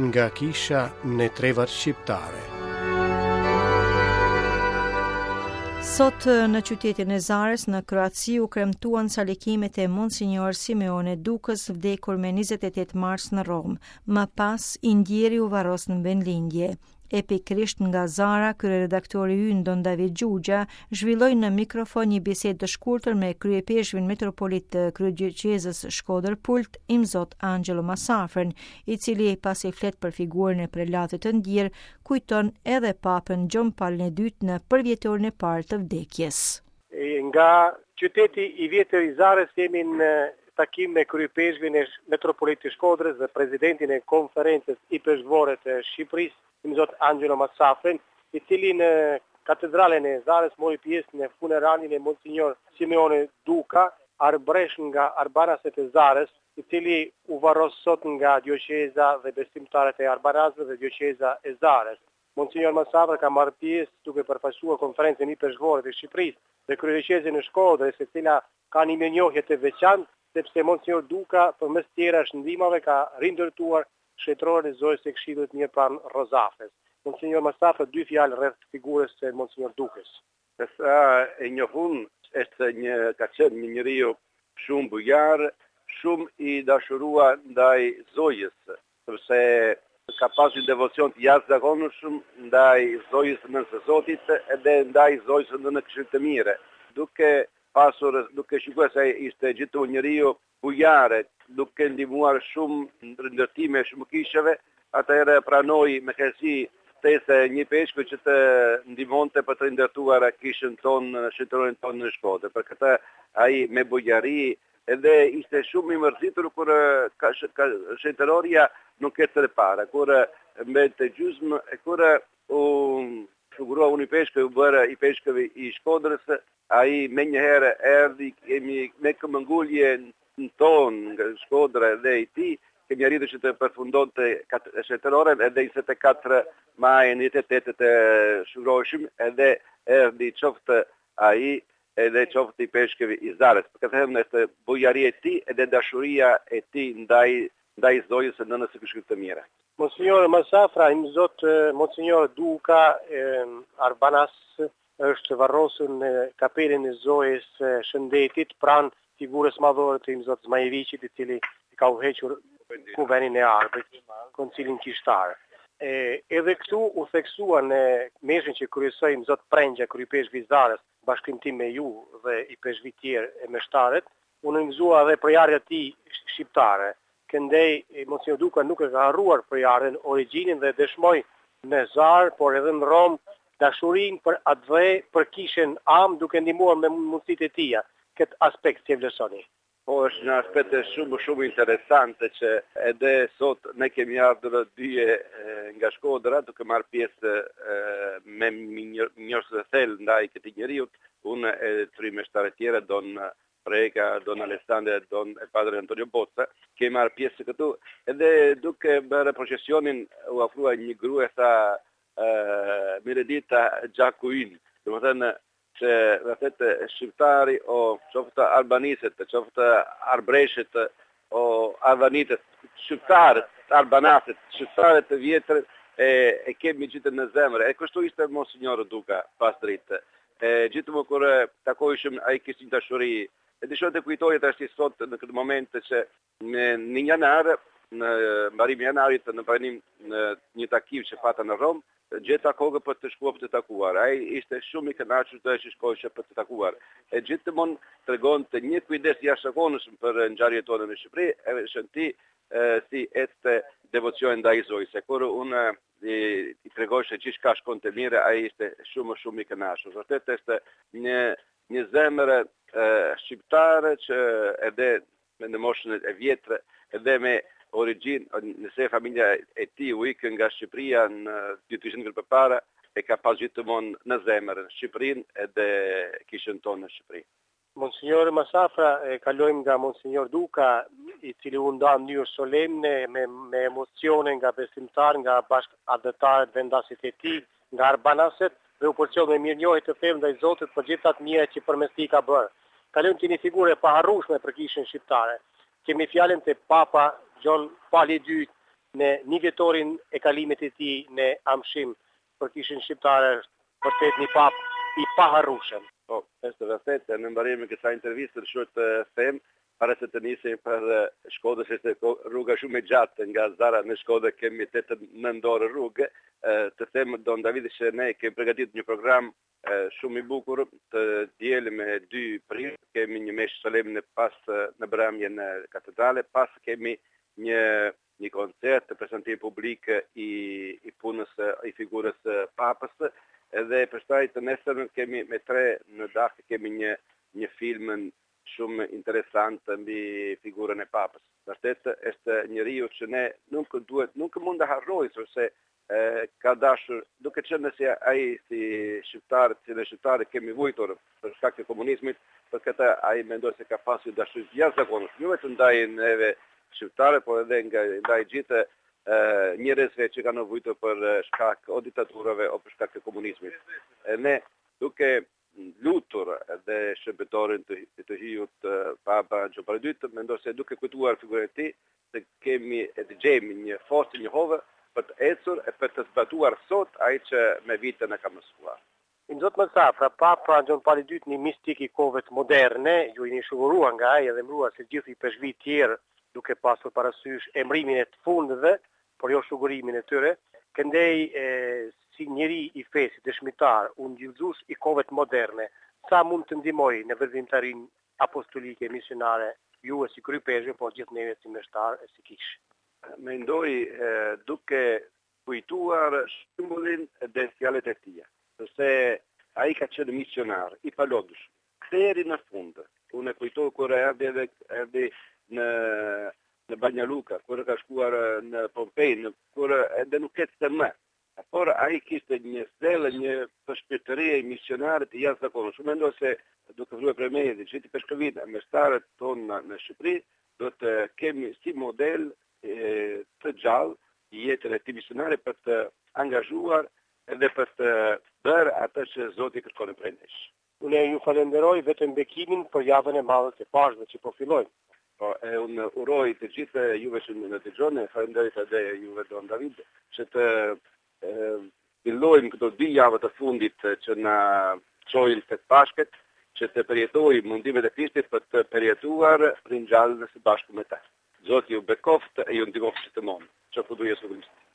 nga kisha në trevat shqiptare. Sot në qytetin e Zares në Kroaci u kremtuan salikimet e Monsinjor Simeone Dukës, vdekur me 28 mars në Rom. Më pas i ndjeri u varros në vendlindje. Epikrisht nga Zara, kryeredaktori ynë Don David Gjugja zhvilloi në mikrofon një bisedë të shkurtër me kryepeshvin metropolit të kryegjyqezës Shkodër-Pult, Imzot Angelo Masafrën, i cili pasi flet për figurën e prelatit të ndjer, kujton edhe papën Gjon Paulin II në përvjetorin e parë të vdekjes. Nga qyteti i vjetër i Zares jemi në takim me kryepeshvin e metropolit të Shkodrës dhe presidentin e konferencës i peshkvore të Shqipërisë, Imzot Angelo Masafrën, i cili në katedralen e Zares mori pjesë në funeralin e Monsinjor Simeone Duka, arbresh nga Arbanaset e Zares, i cili u varros sot nga dioqeza dhe besimtarët e Arbanasëve dhe dioqeza e Zares. Monsinjor Masafra ka marrë pjesë duke përfaqësuar konferencën i peshkvore të Shqipërisë dhe kryegjyqezën e Shkodrës, e cila ka një mirënjohje të veçantë, sepse Monsinjor Duka përmes tjera shëndimave ka rindërtuar shtetërorën e zojës së Këshillit mirë pranë Rozafes. Monsinjor Masafra, dy fjalë rreth figurës së Monsinjor Dukës. Sa e njohun, ka qenë një njeriu shumë bujar, shumë i dashuruar ndaj zojës, sepse ka pasur devocion të jashtëzakonshëm ndaj zojës së Zotit edhe ndaj zojës në Këshill të Mirë. Duke shikuar se ishte gjithu njeriu bujare, duke ndihmuar shumë ndërtime shumë kishave, atëherë pranoi me kësi se një peshku që të ndihmonte për të ndërtuar kishën tonë, shtetërorin tonë në Shkodër. Për këtë ai me bujari edhe ishte shumë i mërzitur kur shtetëroria nuk erdhi para, kur mbete gjysmë e kur u figurua unë i peshkëve, u bërë i peshkëve i Shkodrës, ai me njëherë erdhi, kemi me këmbëngulje në tonë nga Shkodra dhe i ti, kemi arritur që të përfundonte shtetëroren edhe 24 maj në 28 të shkruajshëm, edhe erdhi qoftë ai edhe qoftë i peshkëve i Zares. Për këtë herë është bujaria e tij edhe dashuria e tij ndaj zojës së nënës së Këshillit të Mirë. Monsinjor Masafra, Imzot Monsinjor Duka, Arbanas është varrosur në kapelën e zojës Shëndetit pranë figurës madhore të Imzot Zmajeviqit, i cili ka udhëhequr kuvenin e Arbrit, koncilin kishtar. Edhe këtu u theksua në meshin që kryesoi Imzot Prengja, kryepeshkvi i Zares, bashkëtim me ju dhe i peshkvi tjerë e meshtarët, u nënvizua edhe prejardhja e tij shqiptare. Këndej Monsinjor Duka nuk e ka harruar prejardhjen, origjinin dhe dëshmoi në Zar, por edhe në Rom, dashurinë për atë dhe për kishën am, duke ndihmuar me mundësitë e tija. Këtë aspekt që vlerësoni. Po është një aspekt shumë interesante që edhe sot ne kemi ardhur dyje nga Shkodra duke marrë pjesë me njohës të thellë ndaj këtij njeriu. Unë e trimeshtarë tjera, Don Preka, Don Alessandro, Don Padre Antonio Bozza, kemi marrë pjesë këtu edhe duke bërë procesionin u ofrua një grua sa Miredita Gjakuin, domethënë që vërtet shqiptari o qoftë albanisët, qoftë arbreshet o albanitët, shqiptarët, albanasit, shqiptarët të vjetër e kemi gjithë në zemër. E kështu ishte Monsinjor Duka pas dritë. Gjithë më kur takojshëm ai kishte një dashuri. E dishoj të kujtoj tash sot në këtë moment që në janar, në mbarimin e janarit në pranim në një takim që pata në Rom, gjeta kohë për të shkuar për të takuar. Ai ishte shumë i kënaqur të shkojë për të takuar. E gjithmonë tregonte një kujdes jashtëzakonshëm për ngjarjet tona në Shqipëri, edhe shënti si este devocion ndaj zojës. Kur unë i tregoj se gjithçka shkonte mirë, ai ishte shumë i kënaqur. Vërtet është një zemër shqiptare që edhe në moshën e vjetër, edhe me origjinë, nëse familja e tij u ikën nga Shqipëria në 200 vjet përpara, e ka pas gjithmonë në zemër Shqipërinë edhe kishën tonë në Shqipëri. Monsinjor Masafra, kalojmë nga Monsinjor Duka, i cili u nda në mënyrë solemne me emocione nga besimtar, nga bashkëadhëtarët vendasit e tij, nga arbanaset, dhe u përcjell me mirënjohje të thellë ndaj Zotit për gjithë atë mira që përmes tij ka bërë. Kalojmë te një figurë e paharrueshme për kishën shqiptare. Kemi fjalën te Papa Gjon Pauli II, në një vjetorin e kalimit e tij në Amshim për kishin shqiptare vërtet një pap i paharrueshëm. Po, është vërtet, në mbarim e kësaj interviste shoh të them para se të nisim për Shkodrës, është rruga shumë e gjatë nga Zara në Shkodër, kemi 8-9 orë rrugë, të them Don Davidi që ne kemi përgatitur një program shumë i bukur të dielën me 2 prill, kemi një mesh solemn në Bramje në katedrale, pas kemi një koncert të prezantim publik i punës i figurës papës, edhe pastaj të nesërmen kemi me 3 në darkë kemi një film shumë interesant mbi figurën e papës. Vërtet është njeriu që ne nuk mund të harrojmë sepse ka dashur, duke qenë se ai si shqiptar kemi vujtur për shkak të komunizmit, për këtë ai mendon se ka pasur dashuri jashtëzakonshme, jo vetëm ndaj neve shqiptarë, por edhe ndaj gjithë njerëzve që kanë vujtur për shkak o diktaturave o për shkak të komunizmit. Ne duke lutur dhe shërbetorin të hijut Papa Gjon Paul II, mendoj se duke kujtuar figurën e tij, se kemi e dëgjojmë një forcë të Jehovë për të ecur e për të zbatuar sot ai që me vite në ka mësuar. Zot Mësafra, Papa Gjon Paul II, një mistik i kohëve moderne, ju i shurua nga ai dhe mbruar se gjithë i peshvi tjerë duke pasur parasysh emrimin e të fundëve, por jo shugurimin e tyre, këndej si njeri i fesë dëshmitar, unë gjillëzus i kohëve moderne, sa mund të ndihmojë në vëzhgimtarinë apostolike misionare, ju e si krypezhë, por gjithë neve si meshtar e si kish. Mendoj duke kujtuar shembullin dhe fjalët e tij, sepse ai ka qenë misionar i palodhur deri në fund. Unë kujtoj kur erdhi në Banja Luka, kur ka shkuar në Pompej, kur edhe nuk ecte më. Por ai kishte një stelë, një përshpirtëri misionare të jashtëzakonshme. Mendoj se duke vruar për me dhe gjithë peshkëvit meshtarët tonë në Shqipëri, do të kemi si model të gjallë jetën e këtij misionari për të angazhuar edhe për të bërë atë që Zoti kërkon prej nesh. Unë ju falenderoj vetëm bekimin për javën e madhe të pashme që po fillojmë. Po, unë uroj të gjithë juve që në të gjone, falenderit edhe juve Don David, që të fillojmë këto 2 javë të fundit që na çojnë të Pashkët, që të përjetojmë mundimet e Krishtit për të përjetuar ringjalljen së bashku me ta. Zoti ju bekoft e ju ndihmoft të mund. Që futu Jesu Krisht.